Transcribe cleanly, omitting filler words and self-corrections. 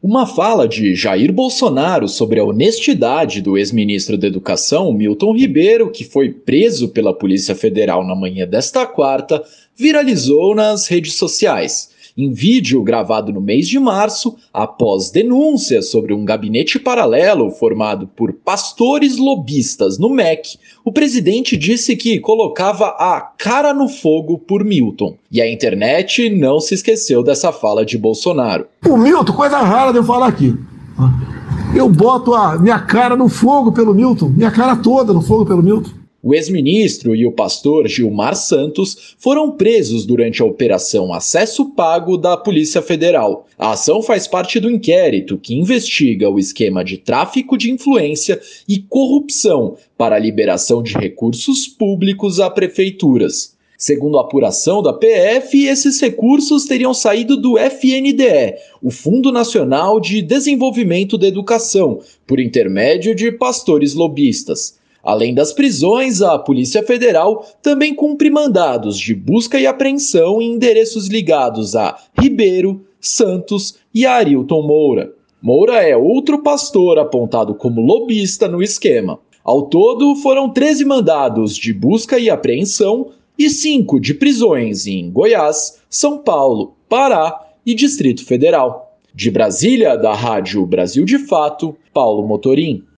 Uma fala de Jair Bolsonaro sobre a honestidade do ex-ministro da Educação, Milton Ribeiro, que foi preso pela Polícia Federal na manhã desta quarta, viralizou nas redes sociais. Em vídeo gravado no mês de março, após denúncias sobre um gabinete paralelo formado por pastores lobistas no MEC, o presidente disse que colocava a cara no fogo por Milton. E a internet não se esqueceu dessa fala de Bolsonaro. O Milton, coisa rara de eu falar aqui. Eu boto a minha cara no fogo pelo Milton, minha cara toda no fogo pelo Milton. O ex-ministro e o pastor Gilmar Santos foram presos durante a Operação Acesso Pago da Polícia Federal. A ação faz parte do inquérito que investiga o esquema de tráfico de influência e corrupção para a liberação de recursos públicos a prefeituras. Segundo a apuração da PF, esses recursos teriam saído do FNDE, o Fundo Nacional de Desenvolvimento da Educação, por intermédio de pastores lobistas. Além das prisões, a Polícia Federal também cumpre mandados de busca e apreensão em endereços ligados a Ribeiro, Santos e a Arilton Moura. Moura é outro pastor apontado como lobista no esquema. Ao todo, foram 13 mandados de busca e apreensão e 5 de prisões em Goiás, São Paulo, Pará e Distrito Federal. De Brasília, da Rádio Brasil de Fato, Paulo Motorim.